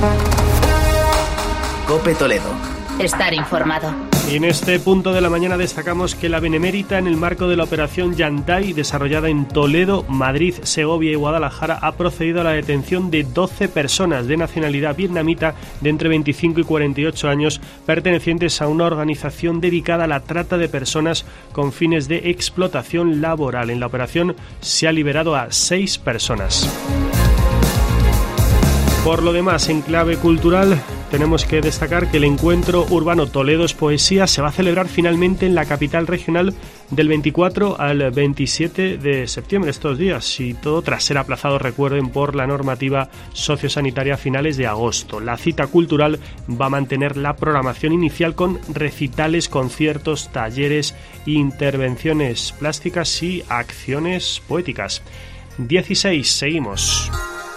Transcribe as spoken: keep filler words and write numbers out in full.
COPE Toledo. Estar informado. Y en este punto de la mañana destacamos que la Benemérita, en el marco de la operación Yantai, desarrollada en Toledo, Madrid, Segovia y Guadalajara, ha procedido a la detención de doce personas de nacionalidad vietnamita de entre veinticinco y cuarenta y ocho años, pertenecientes a una organización dedicada a la trata de personas con fines de explotación laboral. En la operación se ha liberado a seis personas. Por lo demás, en clave cultural, tenemos que destacar que el encuentro urbano Toledo es Poesía se va a celebrar finalmente en la capital regional del veinticuatro al veintisiete de septiembre, estos días, y todo tras ser aplazado, recuerden, por la normativa sociosanitaria a finales de agosto. La cita cultural va a mantener la programación inicial con recitales, conciertos, talleres, intervenciones plásticas y acciones poéticas. dieciséis, seguimos.